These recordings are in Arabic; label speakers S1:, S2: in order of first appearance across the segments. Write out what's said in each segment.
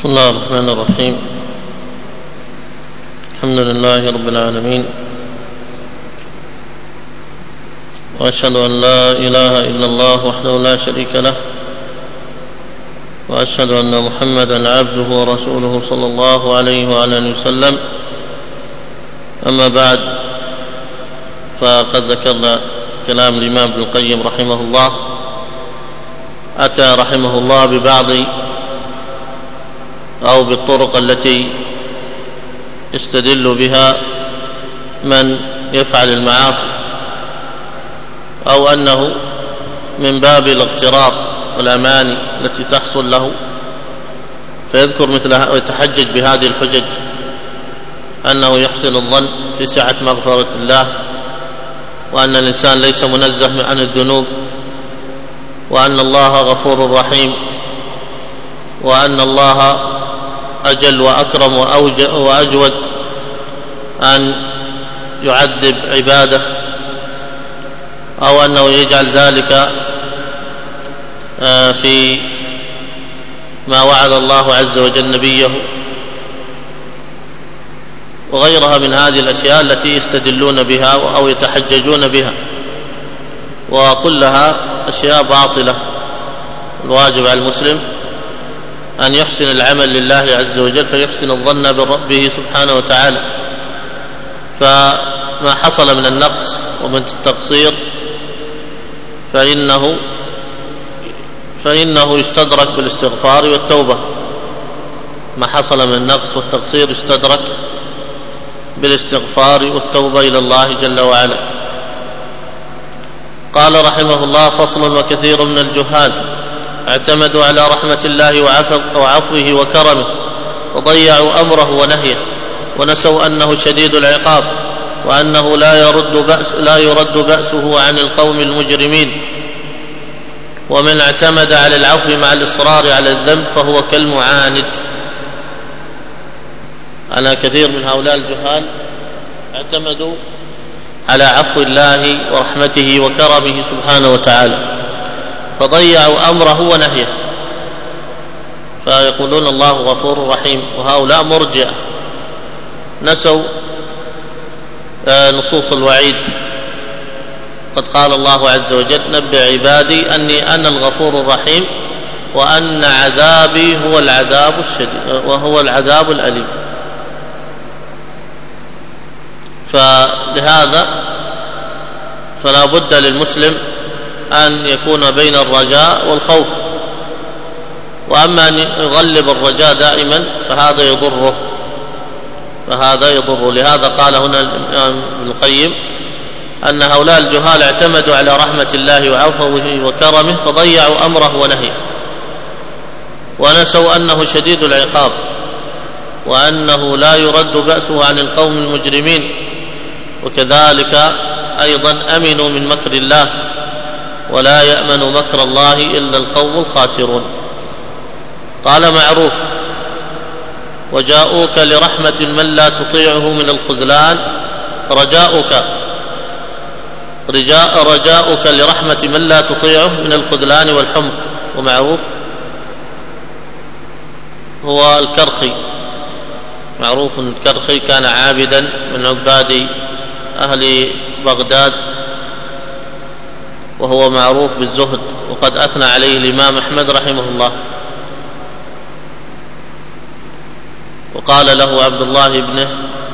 S1: بسم الله الرحمن الرحيم. الحمد لله رب العالمين، وأشهد أن لا إله إلا الله وحده لا شريك له، وأشهد أن محمدًا عبده ورسوله صلى الله عليه وعلى آله وسلم. أما بعد، فقد ذكرنا كلام الإمام ابن القيم رحمه الله. أتى رحمه الله ببعض أو بالطرق التي يستدل بها من يفعل المعاصي، أو أنه من باب الاغترار والأماني التي تحصل له، فيذكر مثلها ويتحجج بهذه الحجج أنه يحسن الظن في سعة مغفرة الله، وأن الإنسان ليس منزه عن الذنوب، وأن الله غفور رحيم، وأن الله أجل وأكرم وأجود أن يعذب عباده، أو أنه يجعل ذلك في ما وعد الله عز وجل نبيه، وغيرها من هذه الأشياء التي يستدلون بها أو يتحججون بها، وكلها أشياء باطلة. الواجب على المسلم أن يحسن العمل لله عز وجل، فيحسن الظن بربه سبحانه وتعالى. فما حصل من النقص ومن التقصير فإنه يستدرك بالاستغفار والتوبة. ما حصل من النقص والتقصير يستدرك بالاستغفار والتوبة إلى الله جل وعلا. قال رحمه الله: فصل: وكثير من الجهال اعتمدوا على رحمة الله وعفوه وكرمه، وضيعوا أمره ونهيه، ونسوا أنه شديد العقاب، وأنه لا يرد بأسه عن القوم المجرمين. ومن اعتمد على العفو مع الإصرار على الذنب فهو كالمعاند. أنا كثير من هؤلاء الجهال اعتمدوا على عفو الله ورحمته وكرمه سبحانه وتعالى، فضيعوا أمره ونهيه، فيقولون الله غفور رحيم، وهؤلاء مرجئة نسوا نصوص الوعيد. قد قال الله عز وجل: نبئ عبادي أني أنا الغفور الرحيم، وأن عذابي هو العذاب الشديد وهو العذاب الأليم. فلهذا فلا بد للمسلم أن يكون بين الرجاء والخوف، وأما أن يغلب الرجاء دائما فهذا يضره. لهذا قال هنا الإمام ابن القيم أن هؤلاء الجهال اعتمدوا على رحمة الله وعفوه وكرمه، فضيعوا أمره ونهيه، ونسوا أنه شديد العقاب، وأنه لا يرد بأسه عن القوم المجرمين. وكذلك أيضا أمنوا من مكر الله، ولا يأمن مكر الله إلا القوم الخاسرون. قال معروف: وجاءوك لرحمة من لا تطيعه من الخذلان، رجاؤك لرحمة من لا تطيعه من الخذلان والحمق. ومعروف هو الكرخي، معروف الكرخي كان عابدا من عباد أهل بغداد، وهو معروف بالزهد، وقد أثنى عليه الإمام أحمد رحمه الله. وقال له عبد الله ابنه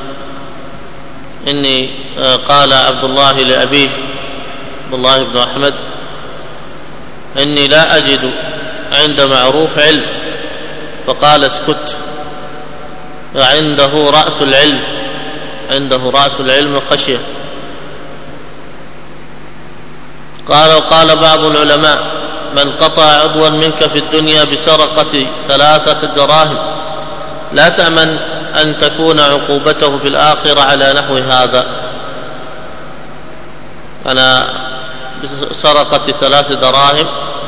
S1: قال عبد الله لأبيه عبد الله بن أحمد: إني لا أجد عند معروف علم. فقال: اسكت، عنده رأس العلم الخشية. وقال بعض العلماء: من قطع عضوا منك في الدنيا بسرقة 3 دراهم لا تأمن أن تكون عقوبته في الآخرة على نحو هذا. أنا بسرقة 3 دراهم،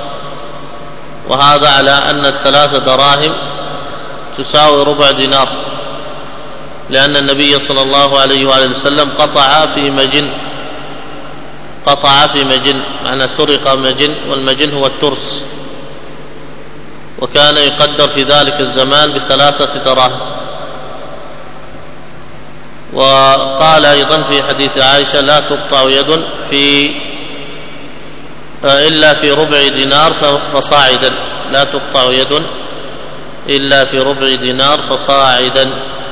S1: وهذا على أن 3 دراهم تساوي ربع دينار، لأن النبي صلى الله عليه وآله وسلم قطع في مجن، معنى سرق مجن، والمجن هو الترس. وكان يقدر في ذلك الزمان ب3 دراهم. وقال أيضا في حديث عائشة: لا تقطع يد إلا في ربع دينار فصاعدا، لا تقطع يد إلا في ربع دينار فصاعدا.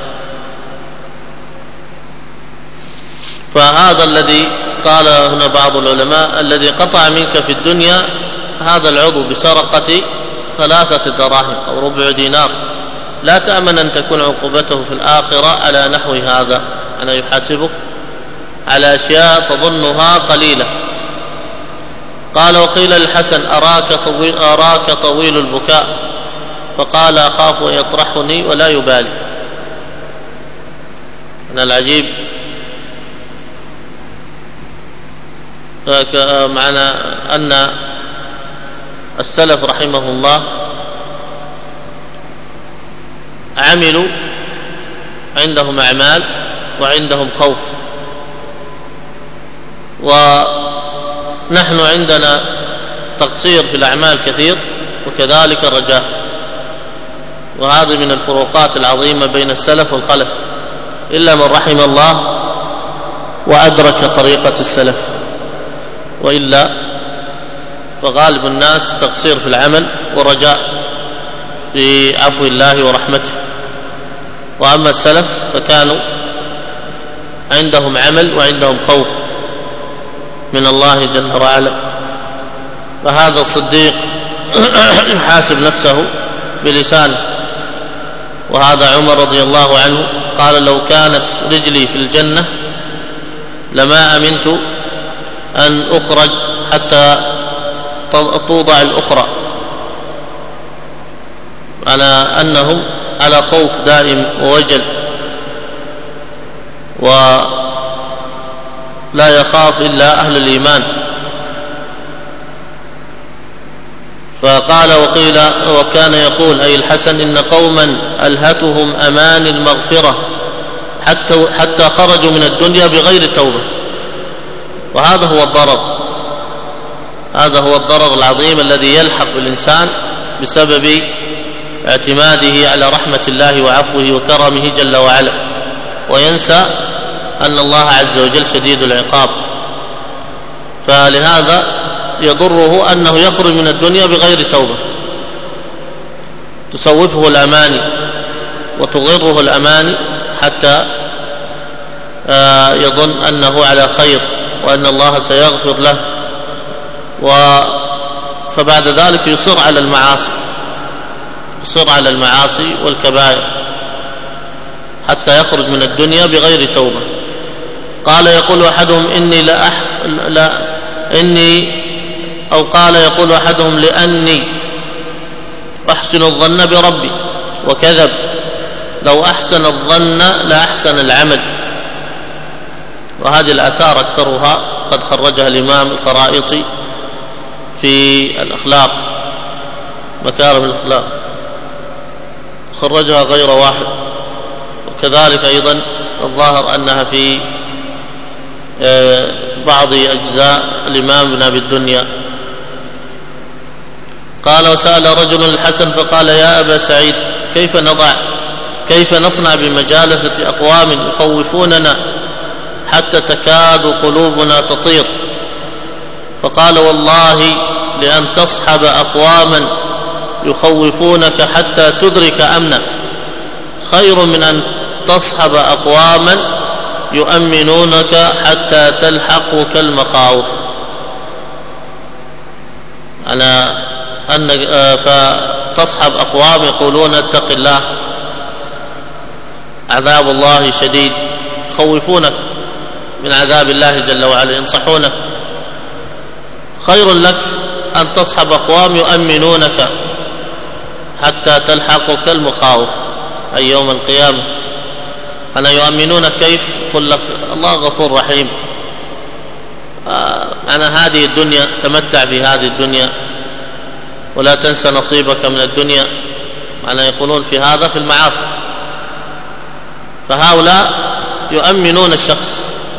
S1: فهذا الذي قال هنا بعض العلماء: الذي قطع منك في الدنيا هذا العضو بسرقة 3 دراهم أو ربع دينار، لا تأمن أن تكون عقوبته في الآخرة على نحو هذا، أنا يحاسبك على أشياء تظنها قليلة. قال: وقيل للحسن: أراك طويل البكاء، فقال: أخاف أن يطرحني ولا يبالي. أنا العجيب معنى أن السلف رحمه الله عملوا، عندهم أعمال وعندهم خوف، ونحن عندنا تقصير في الأعمال كثير وكذلك الرجاء، وهذه من الفروقات العظيمة بين السلف والخلف، إلا من رحم الله وأدرك طريقة السلف، وإلا فغالب الناس تقصير في العمل ورجاء في عفو الله ورحمته. وأما السلف فكانوا عندهم عمل وعندهم خوف من الله جل وعلا. فهذا الصديق يحاسب نفسه بلسانه. وهذا عمر رضي الله عنه قال: لو كانت رجلي في الجنة لما أمنت أن أخرج حتى توضع الأخرى، على أنهم على خوف دائم ووجل، ولا يخاف إلا أهل الإيمان. فقال: وقيل وكان يقول أي الحسن: إن قوما ألهتهم أمان المغفرة حتى خرجوا من الدنيا بغير توبة. وهذا هو الضرر، هذا هو الضرر العظيم الذي يلحق بالإنسان بسبب اعتماده على رحمة الله وعفوه وكرمه جل وعلا، وينسى أن الله عز وجل شديد العقاب. فلهذا يضره أنه يخرج من الدنيا بغير توبة، تسوفه الأماني وتغره الأماني حتى يظن أنه على خير وأن الله سيغفر له، فبعد ذلك يصر على المعاصي، يصر على المعاصي والكبائر حتى يخرج من الدنيا بغير توبة. قال: يقول أحدهم يقول أحدهم: لأني أحسن الظن بربي، وكذب، لو أحسن الظن لأحسن العمل. وهذه الآثار أكثرها قد خرجها الإمام الخرائطي في الأخلاق، مكارم الأخلاق، خرجها غير واحد، وكذلك أيضا الظاهر أنها في بعض أجزاء الإمام ابن أبي الدنيا. قال: وسأل رجل الحسن فقال: يا أبا سعيد، كيف نصنع بمجالسة أقوام يخوفوننا حتى تكاد قلوبنا تطير؟ فقال: والله لأن تصحب أقواما يخوفونك حتى تدرك أمنا خير من أن تصحب أقواما يؤمنونك حتى تلحقك المخاوف. فتصحب أقوام يقولون اتق الله، عذاب الله شديد، يخوفونك من عذاب الله جل وعلا، ينصحونك. خير لك أن تصحب أقوام يؤمنونك حتى تلحقك المخاوف، أي يوم القيامة. أنا يؤمنونك كيف؟ يقول لك الله غفور رحيم، أنا هذه الدنيا، تمتع بهذه الدنيا ولا تنسى نصيبك من الدنيا. أنا يقولون في هذا في المعاصي. فهؤلاء يؤمنون الشخص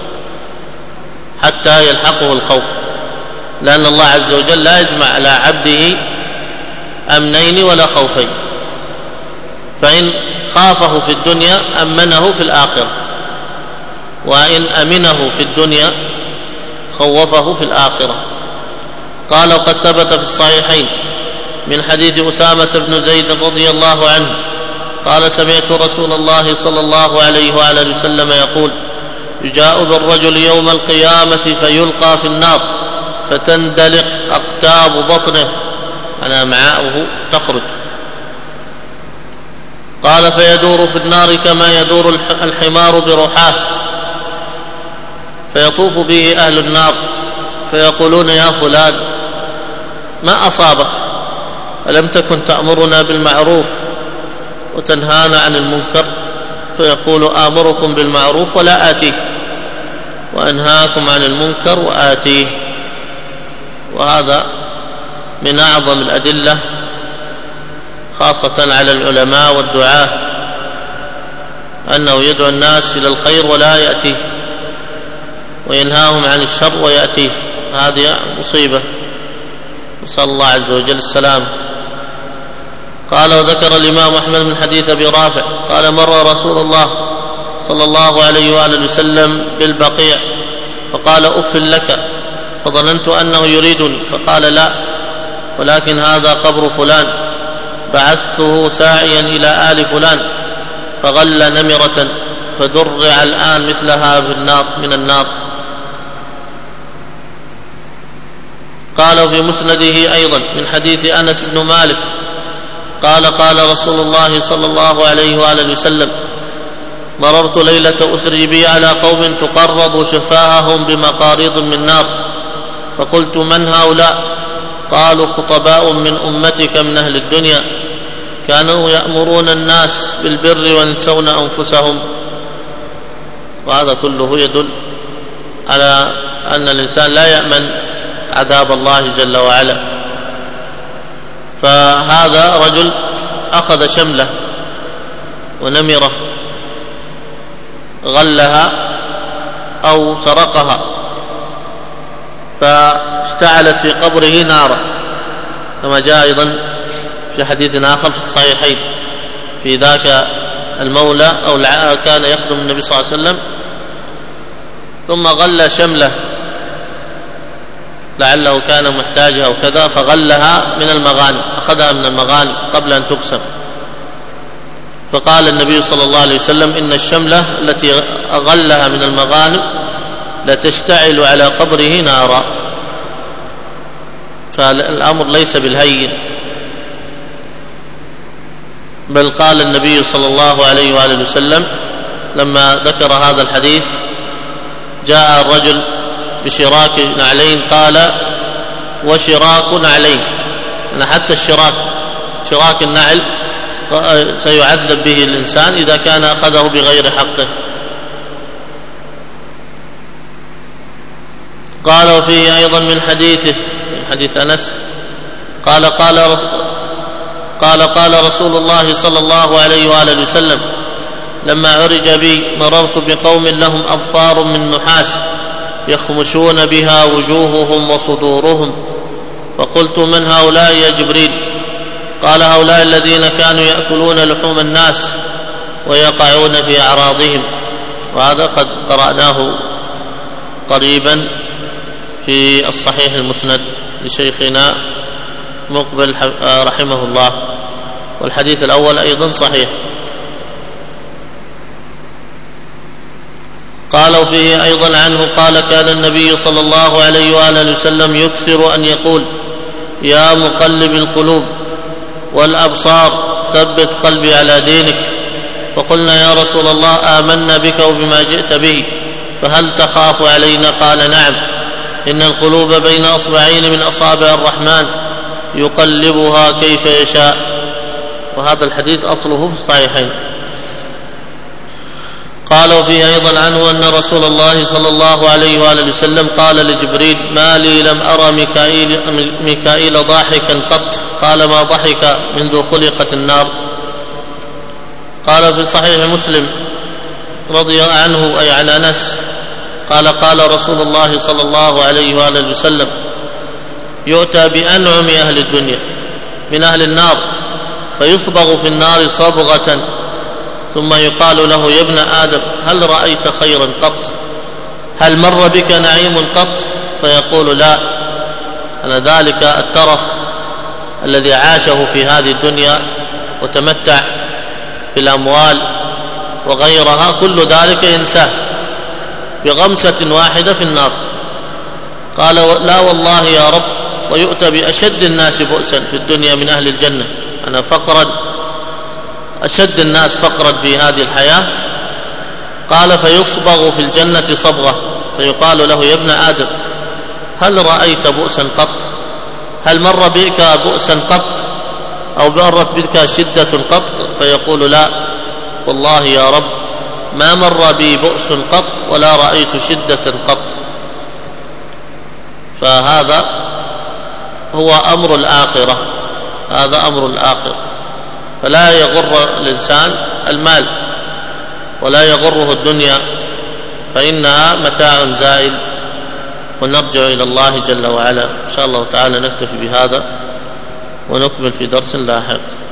S1: حتى يلحقه الخوف، لأن الله عز وجل لا يجمع على عبده أمنين ولا خوفين، فإن خافه في الدنيا أمنه في الآخرة، وإن أمنه في الدنيا خوفه في الآخرة. قال: وقد ثبت في الصحيحين من حديث أسامة بن زيد رضي الله عنه قال: سمعت رسول الله صلى الله عليه وآله وسلم يقول: يجاء بالرجل يوم القيامة فيلقى في النار فتندلق أقتاب بطنه، أنا أمعاؤه تخرج. قال: فيدور في النار كما يدور الحمار برحاه، فيطوف به أهل النار فيقولون: يا فلان ما أصابك؟ ألم تكن تأمرنا بالمعروف وتنهانا عن المنكر؟ فيقول: آمركم بالمعروف ولا آتيه، وأنهاكم عن المنكر وآتيه. وهذا من أعظم الأدلة خاصة على العلماء والدعاة، أنه يدعو الناس إلى الخير ولا يأتيه، وينهاهم عن الشر ويأتيه. هذه مصيبة، نسأل الله عز وجل السلام. قال: وذكر الإمام أحمد من حديث أبي رافع قال: مر رسول الله صلى الله عليه وآله وسلم بالبقيع فقال: أف لك، فظننت أنه يريدني، فقال: لا، ولكن هذا قبر فلان، بعثته ساعيا إلى آل فلان فغل نمرة فدرع الآن مثلها من النار. قال: في مسنده أيضا من حديث أنس بن مالك قال: قال رسول الله صلى الله عليه وآله وسلم: مررت ليلة أسري بي على قوم تقرض شفاههم بمقاريض من نار، فقلت: من هؤلاء؟ قالوا: خطباء من أمتك من أهل الدنيا، كانوا يأمرون الناس بالبر وينسون أنفسهم. وهذا كله يدل على أن الإنسان لا يأمن عذاب الله جل وعلا. فهذا رجل أخذ شملة ونمرة غلها أو سرقها فاشتعلت في قبره نارا، كما جاء أيضا في حديث آخر في الصحيحين في ذاك المولى أو كان يخدم النبي صلى الله عليه وسلم، ثم غل شمله لعله كان محتاجها أو كذا، فغلها من المغانم، أخذها من المغانم قبل أن تقسم. فقال النبي صلى الله عليه وسلم: إن الشملة التي غلها من المغانم لتشتعل على قبره نارا. فالأمر ليس بالهين، بل قال النبي صلى الله عليه وآله وسلم لما ذكر هذا الحديث: جاء الرجل بشراك نعلين، قال: وشراك نعلين، أنا حتى شراك النعل سيعذب به الإنسان إذا كان أخذه بغير حقه. قال: وفيه أيضا من حديث أنس قال رسول الله صلى الله عليه وآله وسلم: لما عرج بي مررت بقوم لهم أظفار من نحاس يخمشون بها وجوههم وصدورهم، فقلت: من هؤلاء يا جبريل؟ قال: هؤلاء الذين كانوا يأكلون لحوم الناس ويقعون في أعراضهم. وهذا قد قرأناه قريبا في الصحيح المسند لشيخنا مقبل رحمه الله، والحديث الأول أيضا صحيح. قالوا فيه أيضا عنه قال: كان النبي صلى الله عليه وآله وسلم يكثر أن يقول: يا مقلب القلوب والأبصار ثبت قلبي على دينك. فقلنا: يا رسول الله آمنا بك وبما جئت به، فهل تخاف علينا؟ قال: نعم، إن القلوب بين أصبعين من أصابع الرحمن يقلبها كيف يشاء. وهذا الحديث أصله في الصحيحين. قال: وفيه أيضا عنه أن رسول الله صلى الله عليه وآله وسلم قال لجبريل: ما لي لم أرى ميكائيل ضاحكا قط. قال: ما ضحك منذ خلقت النار. قال في صحيح مسلم رضي عنه أي عن أنس قال: قال رسول الله صلى الله عليه وآله وسلم: يؤتى بأنعم أهل الدنيا من أهل النار فيصبغ في النار صبغة ثم يقال له: يا ابن آدم هل رأيت خيرا قط؟ هل مر بك نعيم قط؟ فيقول: لا، أنا ذلك الترف الذي عاشه في هذه الدنيا وتمتع بالأموال وغيرها كل ذلك ينساه بغمسة واحدة في النار. قال: لا والله يا رب، ويؤتى بأشد الناس بؤسا في الدنيا من أهل الجنة، أنا فقرا أشد الناس فقرا في هذه الحياة. قال: فيصبغ في الجنة صبغة فيقال له: يا ابن آدم هل رأيت بؤسا قط؟ هل مر بك بؤسا قط أو مرت بك شدة قط؟ فيقول: لا والله يا رب، ما مر بي بؤس قط ولا رأيت شدة قط. فهذا هو أمر الآخرة، هذا أمر الآخرة. فلا يغر الإنسان المال ولا يغره الدنيا، فإنها متاع زائل، ونرجع إلى الله جل وعلا. إن شاء الله تعالى نكتفي بهذا ونكمل في درس لاحق.